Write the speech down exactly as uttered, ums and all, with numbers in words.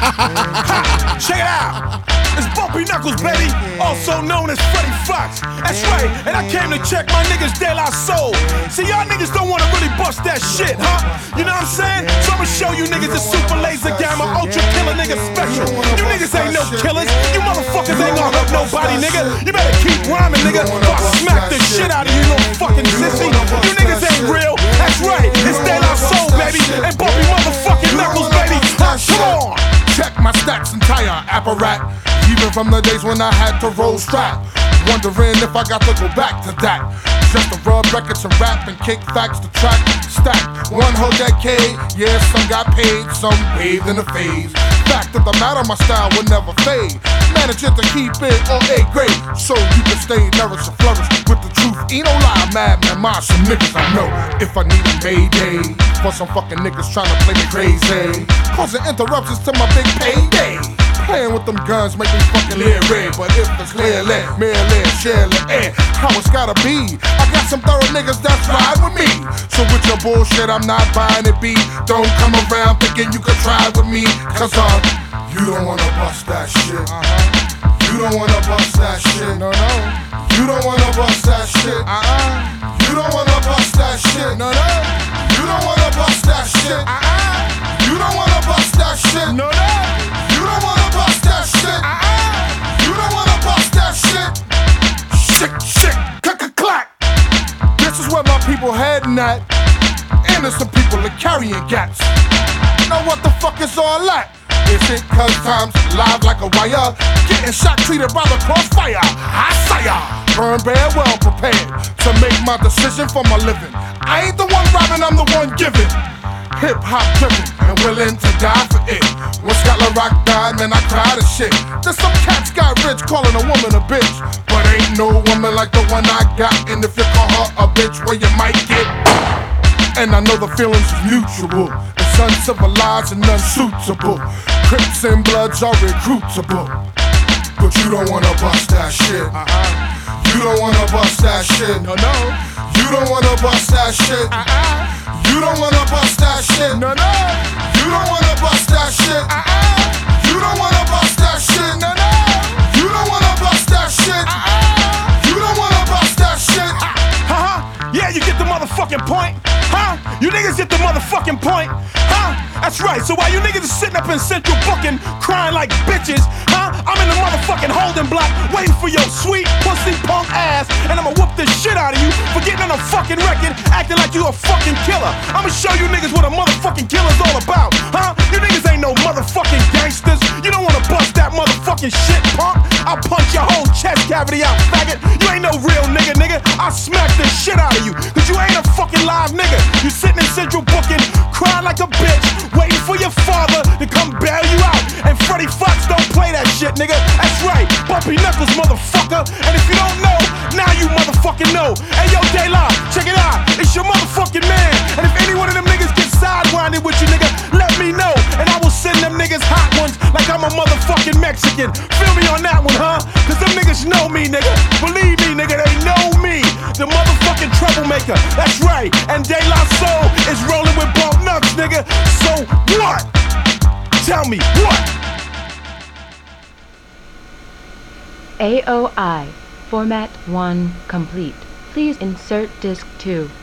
Ha! Check it out. It's Bumpy Knuckles, baby, also known as Freddie Fox. That's right, and I came to check my niggas De La Soul. See, y'all niggas don't wanna really bust that shit, huh? You know what I'm saying? So I'ma show you niggas the super laser gamma ultra killer nigga special. You niggas ain't no killers. You motherfuckers ain't gonna hurt nobody, nigga. You better keep rhyming, nigga, or I'll smack the shit out of you, little fucking sissy. You niggas ain't real. That's right, it's De La Soul, baby, and Bumpy motherfucking Knuckles, baby. Come on. Check my stacks, entire apparat. Even from the days when I had to roll strap. Wondering if I got to go back to that. Just to rub records and rap and kick facts to track. Stack one whole decade. Yeah, some got paid, some waved in the phase. Fact of the matter, my style will never fade. Managing to keep it on A grade, so you can stay nourished and flourish with the truth. Ain't no lie, madman, mind some niggas I know. If I need a mayday for some fucking niggas trying to play me crazy, causing interruptions to my big payday. Playing with them guns make me fucking leery. But if it's clearly, merely, surely, eh, how it's gotta be. I got some thorough niggas that's ride with me. So with your bullshit, I'm not buying it, B. Don't come around thinking you could try with me. Cause uh, you don't wanna bust that shit. Uh-huh. You don't wanna bust that shit. No, no. You don't wanna bust that shit. Uh-uh. You don't wanna bust that shit. No, no. You don't wanna bust that shit. Uh-uh. You don't wanna bust that shit. No, no. You don't wanna bust that shit. Uh-uh. You don't wanna bust that shit. Shit, shit, click-a-clack. This is where my people heading at. Innocent people are carrying gats. Now what the fuck is all that? Is it cause time's live like a wire? Getting shot, treated by the crossfire. I say ya, burn bad, well prepared to make my decision for my living. I ain't the one robbing, I'm the one giving. Hip hop driven and willing to die for it. When Scotland Rock died, man, I cried as shit. There's some cats got rich calling a woman a bitch, but ain't no woman like the one I got. And if you call her a bitch, well you might get. And I know the feelings is mutual. It's uncivilized and unsuitable. Crips and Bloods are recruitable. But you don't wanna bust that shit. Uh-uh. You don't wanna bust that shit. No, no. You don't wanna bust that shit. Uh-uh. You don't wanna bust that shit. No, no. You don't wanna bust that shit. Uh-uh. You don't wanna bust that shit. No, no. You don't wanna bust that shit. Uh-uh. You don't wanna bust that shit. Uh-huh. Yeah, you get the motherfucking point. Huh? You niggas get the motherfucking point. Huh? That's right. So while you niggas are sitting up in Central booking, crying like bitches, huh? I'm in the motherfucking holding block waiting for your sweet pussy punk ass, and I'ma whoop the shit out of you for getting on a fucking record acting like you a fucking killer. I'ma show you niggas what a motherfucking killer's all about, huh? You niggas ain't no motherfucking gangsters. You don't wanna bust that motherfucking shit, punk. I'll punch your whole chest cavity out, faggot. You ain't no real nigga, nigga. I'll smack the shit out of you, cause you ain't a fucking live nigga. You sitting in Central booking, crying like a bitch, waiting for your father to come bail you out. And Freddie Fox don't play that shit, nigga. That's right, Bumpy Knuckles, motherfucker. And if you don't know, now you motherfucking know. Hey yo, De La, check it out. It's your motherfucking man. And if any one of them niggas get sidewinded with you, nigga, let me know. And I will send them niggas hot ones like I'm a motherfucking Mexican. Feel me on that one, huh? Cause them niggas know me, nigga. Believe me, nigga, they know me. The motherfucking troublemaker. That's right. And De La Soul is rolling with Bump Nuts, nigga. So what? Tell me what? A O I, format one complete. Please insert disc two.